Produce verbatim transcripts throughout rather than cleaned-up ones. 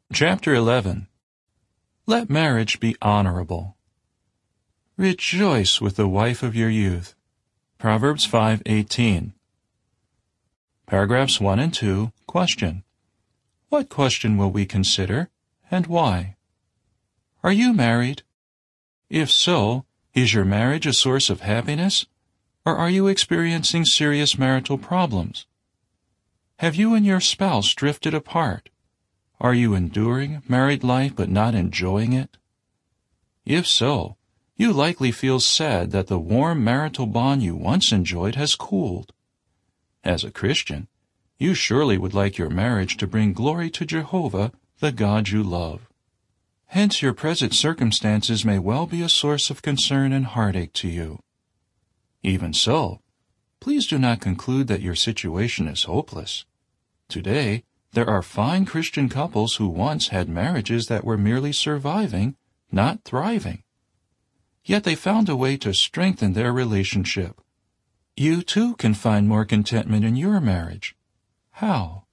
Chapter eleven. Let marriage be honorable. Rejoice with the wife of your youth. Proverbs five eighteen. Paragraphs one and two. Question. What question will we consider, and why? Are you married? If so, is your marriage a source of happiness, or are you experiencing serious marital problems? Have you and your spouse drifted apart? Are you enduring married life but not enjoying it? If so, you likely feel sad that the warm marital bond you once enjoyed has cooled. As a Christian, you surely would like your marriage to bring glory to Jehovah, the God you love. Hence your present circumstances may well be a source of concern and heartache to you. Even so, please do not conclude that your situation is hopeless. Today, there are fine Christian couples who once had marriages that were merely surviving, not thriving. Yet they found a way to strengthen their relationship. You too can find more contentment in your marriage. How?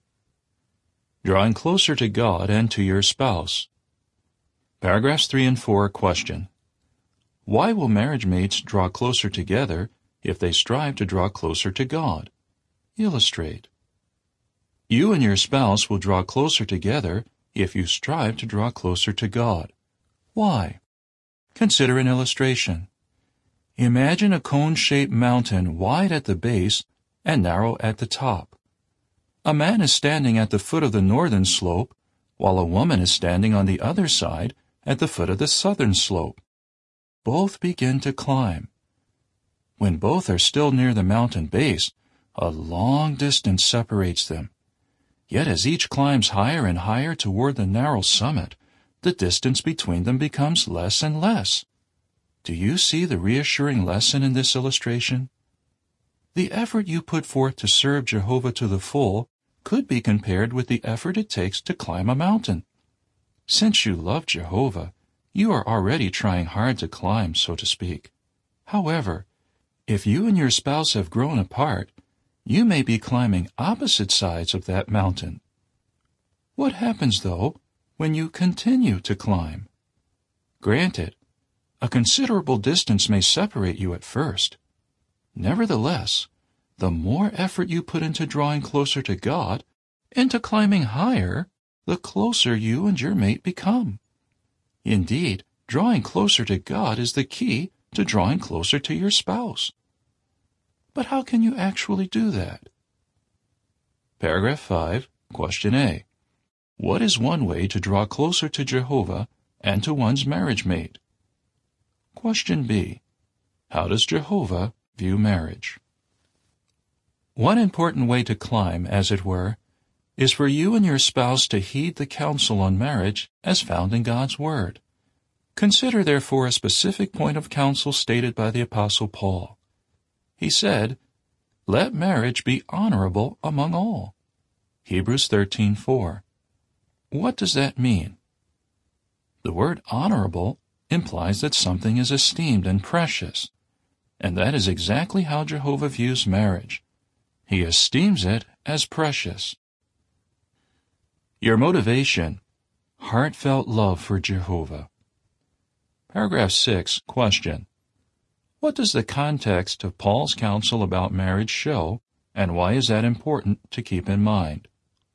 Drawing closer to God and to your spouse. Paragraphs three and four. Question. Why will marriage mates draw closer together if they strive to draw closer to God? Illustrate. You and your spouse will draw closer together if you strive to draw closer to God. Why? Consider an illustration. Imagine a cone-shaped mountain wide at the base and narrow at the top. A man is standing at the foot of the northern slope, while a woman is standing on the other side at the foot of the southern slope. Both begin to climb. When both are still near the mountain base, a long distance separates them. Yet as each climbs higher and higher toward the narrow summit, the distance between them becomes less and less. Do you see the reassuring lesson in this illustration? The effort you put forth to serve Jehovah to the full could be compared with the effort it takes to climb a mountain. Since you love Jehovah, you are already trying hard to climb, so to speak. However, if you and your spouse have grown apart, you may be climbing opposite sides of that mountain. What happens, though, when you continue to climb? Granted, a considerable distance may separate you at first. Nevertheless, the more effort you put into drawing closer to God, into climbing higher, the closer you and your mate become. Indeed, drawing closer to God is the key to drawing closer to your spouse. But how can you actually do that? Paragraph five. Question A. What is one way to draw closer to Jehovah and to one's marriage mate? Question B. How does Jehovah view marriage? One important way to climb, as it were, is for you and your spouse to heed the counsel on marriage as found in God's Word. Consider, therefore, a specific point of counsel stated by the Apostle Paul. He said, "Let marriage be honorable among all." Hebrews thirteen four. What does that mean? The word honorable implies that something is esteemed and precious, and that is exactly how Jehovah views marriage. He esteems it as precious. Your motivation: heartfelt love for Jehovah. Paragraph six. Question. What does the context of Paul's counsel about marriage show, and why is that important to keep in mind?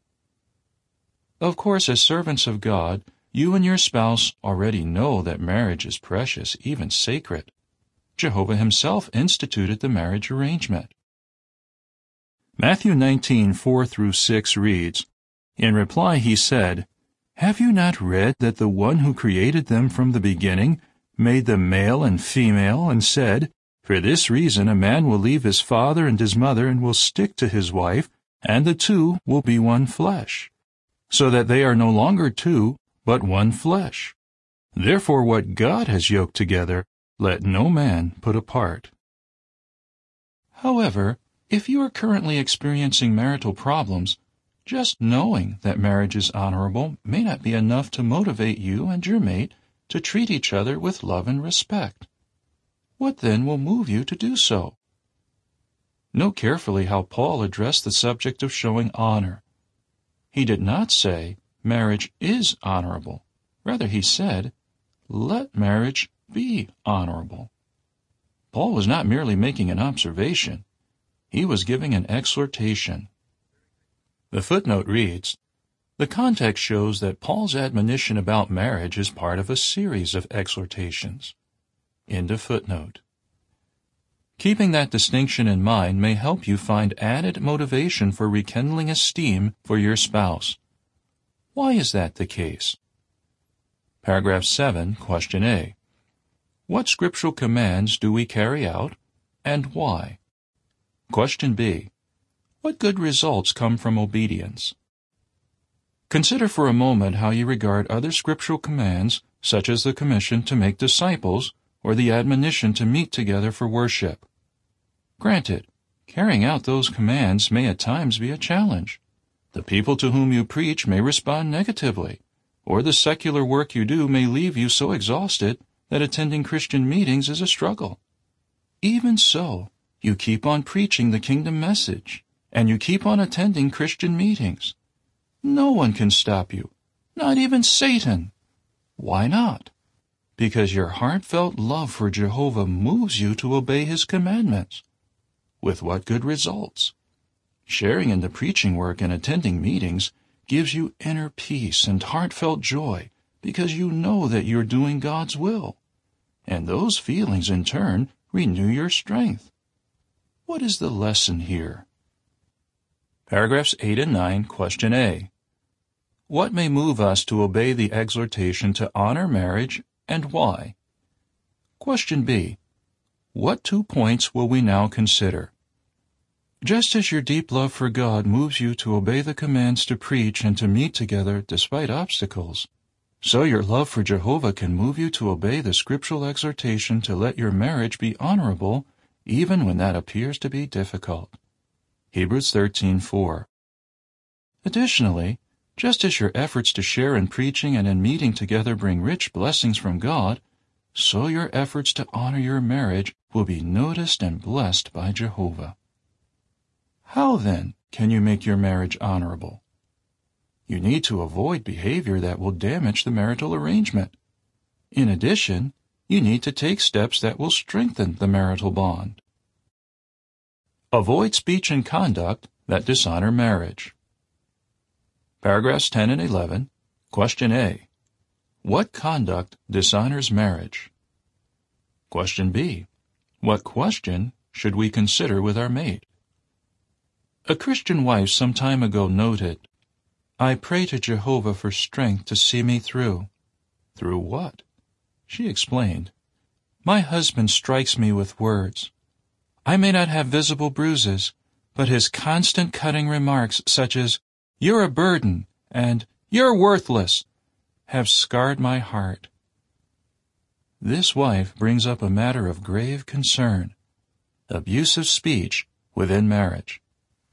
Of course, as servants of God, you and your spouse already know that marriage is precious, even sacred. Jehovah himself instituted the marriage arrangement. Matthew nineteen four through six reads, In reply he said, Have you not read that the one who created them from the beginning made them male and female, and said, For this reason a man will leave his father and his mother and will stick to his wife, and the two will be one flesh, so that they are no longer two, but one flesh. Therefore what God has yoked together, let no man put apart. However, if you are currently experiencing marital problems, just knowing that marriage is honorable may not be enough to motivate you and your mate to treat each other with love and respect. What then will move you to do so? Note carefully how Paul addressed the subject of showing honor. He did not say, marriage is honorable. Rather, he said, let marriage be honorable. Paul was not merely making an observation. He was giving an exhortation. The footnote reads, the context shows that Paul's admonition about marriage is part of a series of exhortations. End of footnote. Keeping that distinction in mind may help you find added motivation for rekindling esteem for your spouse. Why is that the case? Paragraph seven, question A. What scriptural commands do we carry out, and why? Question B. What good results come from obedience? Consider for a moment how you regard other scriptural commands, such as the commission to make disciples or the admonition to meet together for worship. Granted, carrying out those commands may at times be a challenge. The people to whom you preach may respond negatively, or the secular work you do may leave you so exhausted that attending Christian meetings is a struggle. Even so, you keep on preaching the kingdom message, and you keep on attending Christian meetings. No one can stop you, not even Satan. Why not? Because your heartfelt love for Jehovah moves you to obey his commandments. With what good results? Sharing in the preaching work and attending meetings gives you inner peace and heartfelt joy because you know that you're doing God's will. And those feelings, in turn, renew your strength. What is the lesson here? Paragraphs eight and nine, question A. What may move us to obey the exhortation to honor marriage, and why? Question B. What two points will we now consider? Just as your deep love for God moves you to obey the commands to preach and to meet together despite obstacles, so your love for Jehovah can move you to obey the scriptural exhortation to let your marriage be honorable even when that appears to be difficult. Hebrews thirteen four. Additionally, just as your efforts to share in preaching and in meeting together bring rich blessings from God, so your efforts to honor your marriage will be noticed and blessed by Jehovah. How, then, can you make your marriage honorable? You need to avoid behavior that will damage the marital arrangement. In addition, you need to take steps that will strengthen the marital bond. Avoid speech and conduct that dishonor marriage. Paragraphs ten and eleven, question A. What conduct dishonors marriage? Question B. What question should we consider with our mate? A Christian wife some time ago noted, I pray to Jehovah for strength to see me through. Through what? She explained, My husband strikes me with words. I may not have visible bruises, but his constant cutting remarks such as, You're a burden, and You're worthless, have scarred my heart. This wife brings up a matter of grave concern, abusive speech within marriage.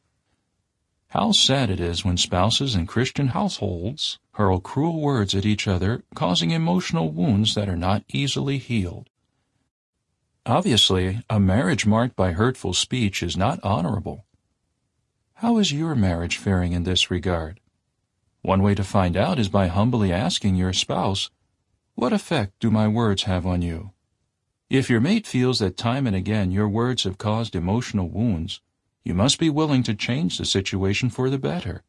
How sad it is when spouses in Christian households hurl cruel words at each other, causing emotional wounds that are not easily healed. Obviously, a marriage marked by hurtful speech is not honorable. How is your marriage faring in this regard? One way to find out is by humbly asking your spouse, What effect do my words have on you? If your mate feels that time and again your words have caused emotional wounds, you must be willing to change the situation for the better.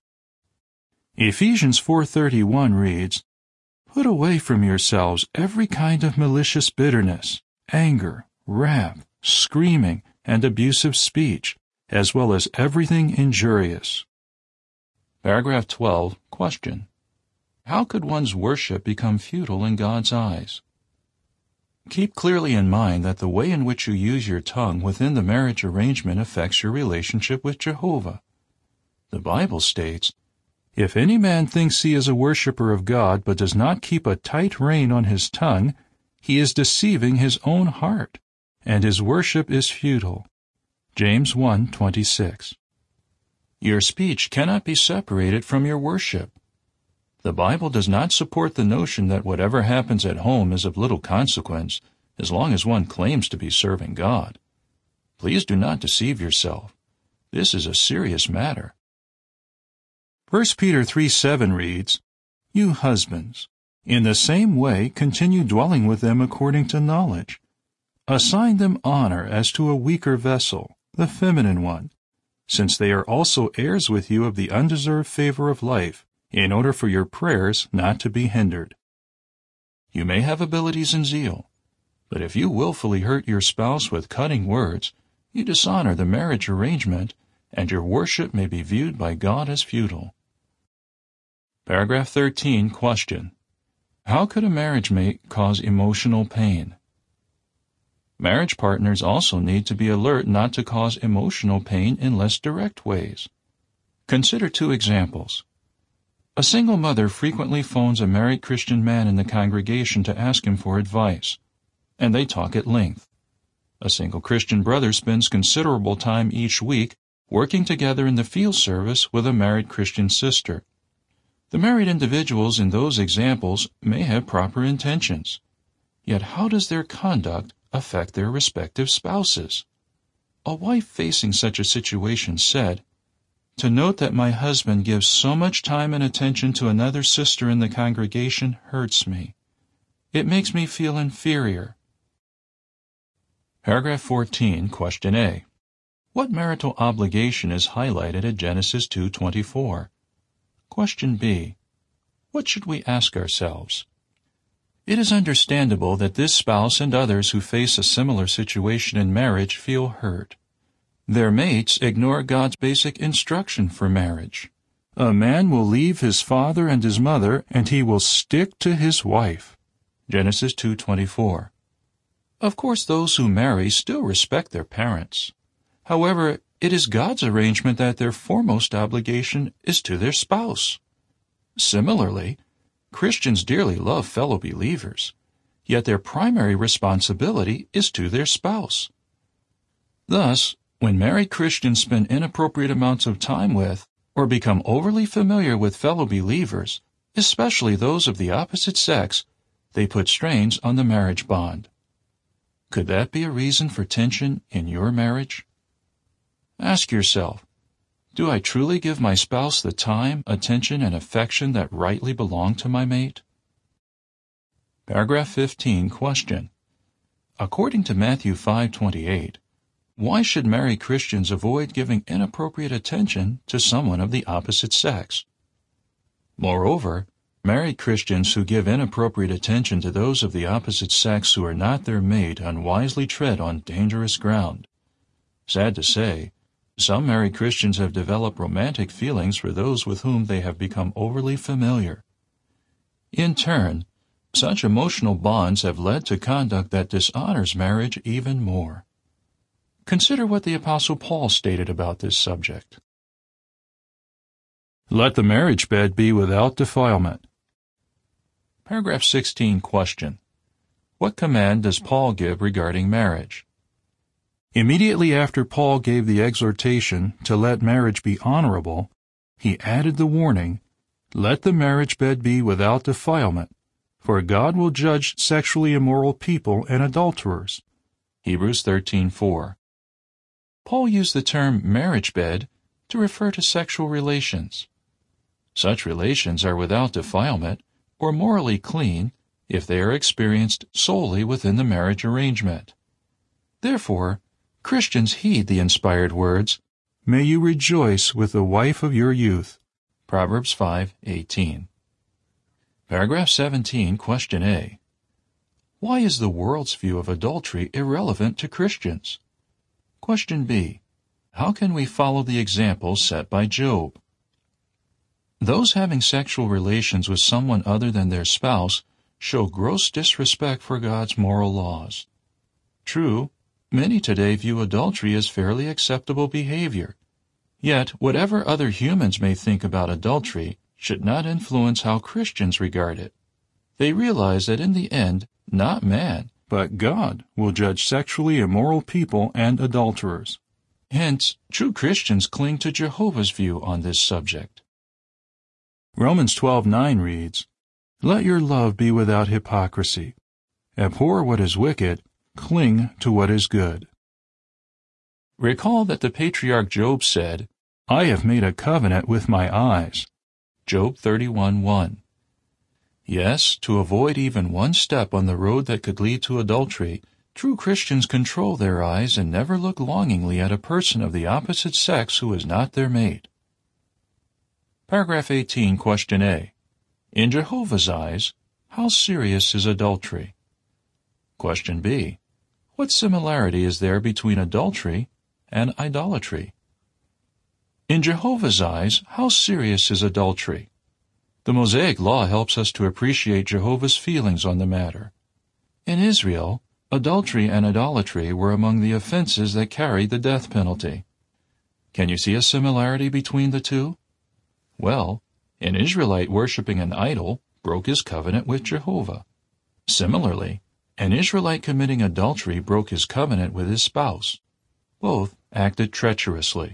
Ephesians four thirty-one reads, Put away from yourselves every kind of malicious bitterness, anger, wrath, screaming, and abusive speech, as well as everything injurious. Paragraph twelve, question. How could one's worship become futile in God's eyes? Keep clearly in mind that the way in which you use your tongue within the marriage arrangement affects your relationship with Jehovah. The Bible states, If any man thinks he is a worshiper of God but does not keep a tight rein on his tongue, he is deceiving his own heart, and his worship is futile. James one twenty-six. Your speech cannot be separated from your worship. The Bible does not support the notion that whatever happens at home is of little consequence as long as one claims to be serving God. Please do not deceive yourself. This is a serious matter. First Peter three seven reads, "You husbands, in the same way continue dwelling with them according to knowledge. Assign them honor as to a weaker vessel, the feminine one, since they are also heirs with you of the undeserved favor of life, in order for your prayers not to be hindered." You may have abilities and zeal, but if you willfully hurt your spouse with cutting words, you dishonor the marriage arrangement, and your worship may be viewed by God as futile. Paragraph thirteen, question. How could a marriage mate cause emotional pain? Marriage partners also need to be alert not to cause emotional pain in less direct ways. Consider two examples. A single mother frequently phones a married Christian man in the congregation to ask him for advice, and they talk at length. A single Christian brother spends considerable time each week working together in the field service with a married Christian sister. The married individuals in those examples may have proper intentions, yet how does their conduct affect their respective spouses? A wife facing such a situation said, "To note that my husband gives so much time and attention to another sister in the congregation hurts me. It makes me feel inferior." Paragraph fourteen, question A. What marital obligation is highlighted at Genesis two twenty-four? Question B. What should we ask ourselves? It is understandable that this spouse and others who face a similar situation in marriage feel hurt. Their mates ignore God's basic instruction for marriage. A man will leave his father and his mother, and he will stick to his wife. Genesis two twenty-four. Of course, those who marry still respect their parents. However, it is God's arrangement that their foremost obligation is to their spouse. Similarly, Christians dearly love fellow believers, yet their primary responsibility is to their spouse. Thus, when married Christians spend inappropriate amounts of time with or become overly familiar with fellow believers, especially those of the opposite sex, they put strains on the marriage bond. Could that be a reason for tension in your marriage? Ask yourself, do I truly give my spouse the time, attention, and affection that rightly belong to my mate? Paragraph fifteen, question. According to Matthew five twenty-eight, why should married Christians avoid giving inappropriate attention to someone of the opposite sex? Moreover, married Christians who give inappropriate attention to those of the opposite sex who are not their mate unwisely tread on dangerous ground. Sad to say, some married Christians have developed romantic feelings for those with whom they have become overly familiar. In turn, such emotional bonds have led to conduct that dishonors marriage even more. Consider what the Apostle Paul stated about this subject. Let the marriage bed be without defilement. Paragraph sixteen, question. What command does Paul give regarding marriage? Immediately after Paul gave the exhortation to let marriage be honorable, he added the warning, "Let the marriage bed be without defilement, for God will judge sexually immoral people and adulterers." Hebrews thirteen four. Paul used the term marriage bed to refer to sexual relations. Such relations are without defilement or morally clean if they are experienced solely within the marriage arrangement. Therefore, Christians heed the inspired words, "May you rejoice with the wife of your youth." Proverbs five eighteen. Paragraph seventeen, question A. Why is the world's view of adultery irrelevant to Christians? Question B. How can we follow the example set by Job? Those having sexual relations with someone other than their spouse show gross disrespect for God's moral laws. True, many today view adultery as fairly acceptable behavior. Yet, whatever other humans may think about adultery should not influence how Christians regard it. They realize that in the end, not man, but God will judge sexually immoral people and adulterers. Hence, true Christians cling to Jehovah's view on this subject. Romans twelve nine reads, "Let your love be without hypocrisy. Abhor what is wicked, cling to what is good." Recall that the patriarch Job said, "I have made a covenant with my eyes. Job thirty-one one. Yes, to avoid even one step on the road that could lead to adultery, true Christians control their eyes and never look longingly at a person of the opposite sex who is not their mate. Paragraph eighteen, Question A. In Jehovah's eyes, how serious is adultery? Question B. What similarity is there between adultery and idolatry? In Jehovah's eyes, how serious is adultery? The Mosaic Law helps us to appreciate Jehovah's feelings on the matter. In Israel, adultery and idolatry were among the offenses that carried the death penalty. Can you see a similarity between the two? Well, an Israelite worshiping an idol broke his covenant with Jehovah. Similarly, an Israelite committing adultery broke his covenant with his spouse. Both acted treacherously.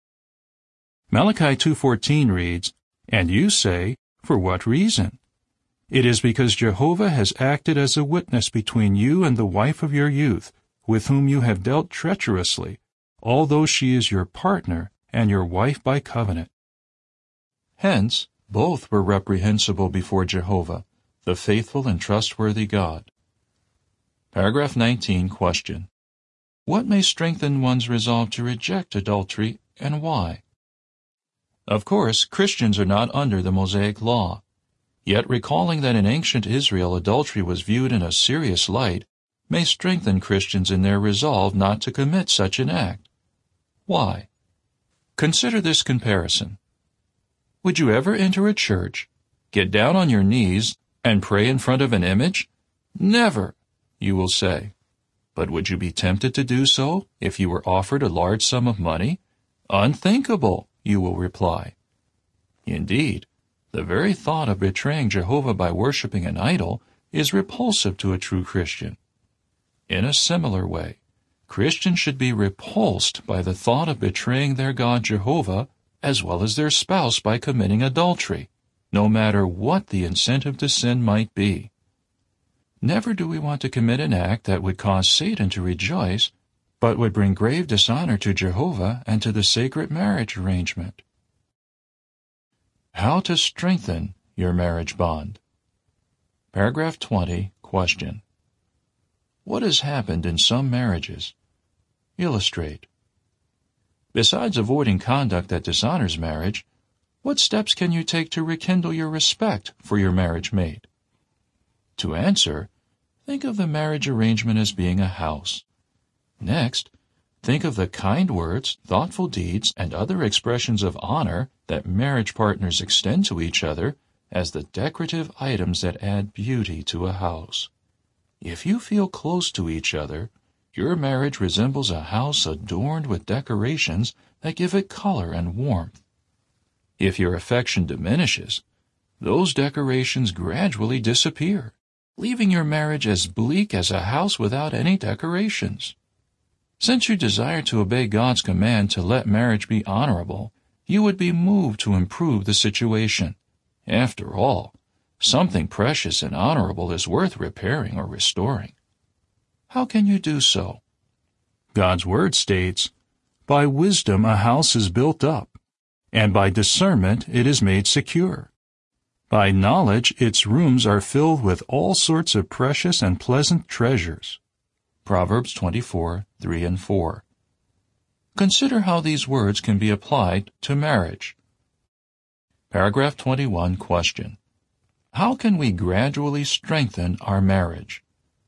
Malachi two fourteen reads, "And you say, for what reason? It is because Jehovah has acted as a witness between you and the wife of your youth, with whom you have dealt treacherously, although she is your partner and your wife by covenant." Hence, both were reprehensible before Jehovah, the faithful and trustworthy God. Paragraph nineteen, Question. What may strengthen one's resolve to reject adultery, and why? Of course, Christians are not under the Mosaic Law. Yet recalling that in ancient Israel adultery was viewed in a serious light may strengthen Christians in their resolve not to commit such an act. Why? Consider this comparison. Would you ever enter a church, get down on your knees, and pray in front of an image? Never, you will say. But would you be tempted to do so if you were offered a large sum of money? Unthinkable, you will reply. Indeed, the very thought of betraying Jehovah by worshiping an idol is repulsive to a true Christian. In a similar way, Christians should be repulsed by the thought of betraying their God Jehovah as well as their spouse by committing adultery, no matter what the incentive to sin might be. Never do we want to commit an act that would cause Satan to rejoice, but would bring grave dishonor to Jehovah and to the sacred marriage arrangement. How to strengthen your marriage bond. Paragraph twenty, Question. What has happened in some marriages? Illustrate. Besides avoiding conduct that dishonors marriage, what steps can you take to rekindle your respect for your marriage mate? To answer, think of the marriage arrangement as being a house. Next, think of the kind words, thoughtful deeds, and other expressions of honor that marriage partners extend to each other as the decorative items that add beauty to a house. If you feel close to each other, your marriage resembles a house adorned with decorations that give it color and warmth. If your affection diminishes, those decorations gradually disappear, leaving your marriage as bleak as a house without any decorations. Since you desire to obey God's command to let marriage be honorable, you would be moved to improve the situation. After all, something precious and honorable is worth repairing or restoring. How can you do so? God's Word states, "By wisdom a house is built up, and by discernment it is made secure. By knowledge its rooms are filled with all sorts of precious and pleasant treasures." Proverbs twenty-four, three and four. Consider how these words can be applied to marriage. Paragraph twenty-one, Question. How can we gradually strengthen our marriage?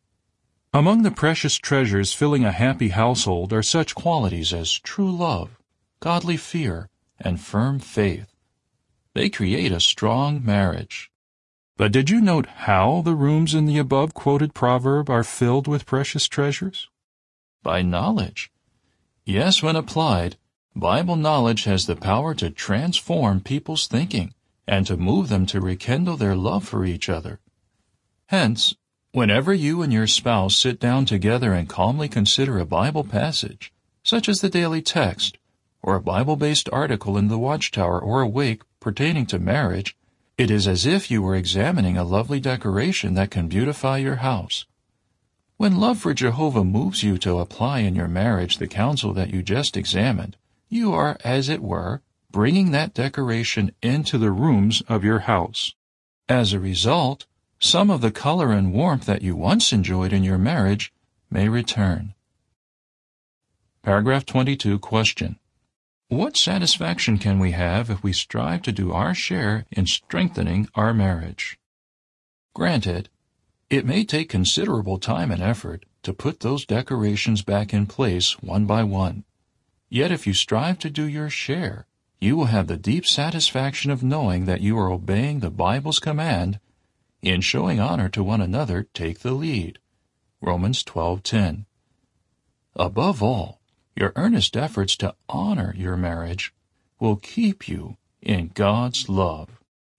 Among the precious treasures filling a happy household are such qualities as true love, godly fear, and firm faith. They create a strong marriage. But did you note how the rooms in the above-quoted proverb are filled with precious treasures? By knowledge. Yes, when applied, Bible knowledge has the power to transform people's thinking and to move them to rekindle their love for each other. Hence, whenever you and your spouse sit down together and calmly consider a Bible passage, such as the daily text, or a Bible-based article in the Watchtower or Awake pertaining to marriage, it is as if you were examining a lovely decoration that can beautify your house. When love for Jehovah moves you to apply in your marriage the counsel that you just examined, you are, as it were, bringing that decoration into the rooms of your house. As a result, some of the color and warmth that you once enjoyed in your marriage may return. Paragraph twenty-two, question. What satisfaction can we have if we strive to do our share in strengthening our marriage? Granted, it may take considerable time and effort to put those decorations back in place one by one. Yet if you strive to do your share, you will have the deep satisfaction of knowing that you are obeying the Bible's command, in showing honor to one another, take the lead. Romans twelve ten. Above all, your earnest efforts to honor your marriage will keep you in God's love.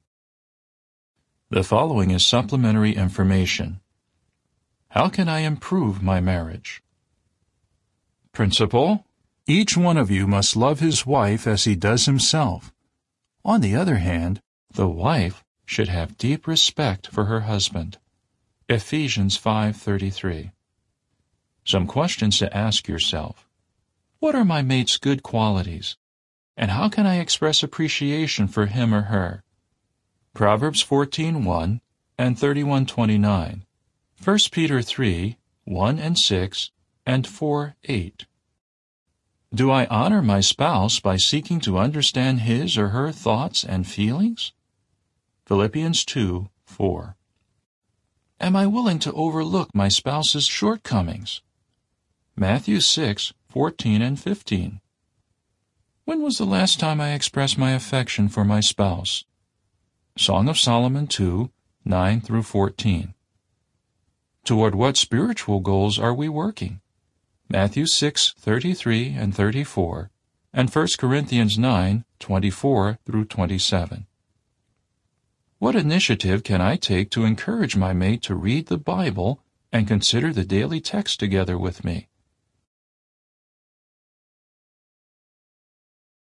The following is supplementary information. How can I improve my marriage? Principle: each one of you must love his wife as he does himself. On the other hand, the wife should have deep respect for her husband. Ephesians five thirty-three. Some questions to ask yourself. What are my mate's good qualities? And how can I express appreciation for him or her? Proverbs fourteen one and thirty-one twenty-nine. First Peter three one and six and four eight. Do I honor my spouse by seeking to understand his or her thoughts and feelings? Philippians two four. Am I willing to overlook my spouse's shortcomings? Matthew six fourteen and fifteen. When was the last time I expressed my affection for my spouse? Song of Solomon two nine through fourteen. Toward what spiritual goals are we working? Matthew six thirty-three and thirty-four, and First Corinthians nine twenty-four through twenty-seven. What initiative can I take to encourage my mate to read the Bible and consider the daily text together with me?